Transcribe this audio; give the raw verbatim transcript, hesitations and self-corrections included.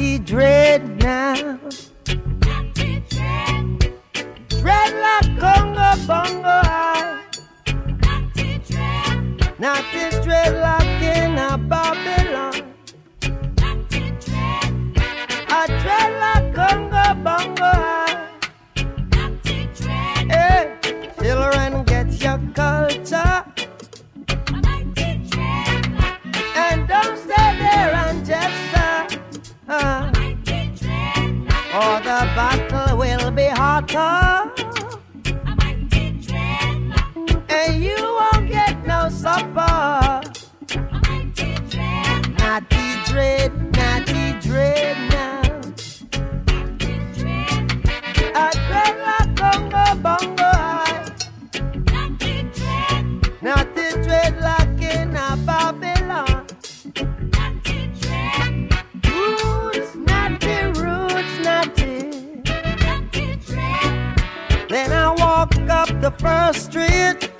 Natty dread now. Natty dread. Dreadlock Congo bongo high. Natty dread. Natty dreadlock in a Babylon. Natty dread. A dreadlock Congo bongo high. Natty dread. Hey, children, get your culture. Natty dread. And don't stay there and just uh, uh, Natty dread. or the battle will be hotter. Natty dread. And you won't get no supper. Natty dread. Natty dread, natty dread now. Natty dread. A dreadlock Congo bongo high. Natty dread. Natty dreadlock in a Babylon. Natty dread. Roots, natty, roots, natty. Natty dread. Then I walk up the first street.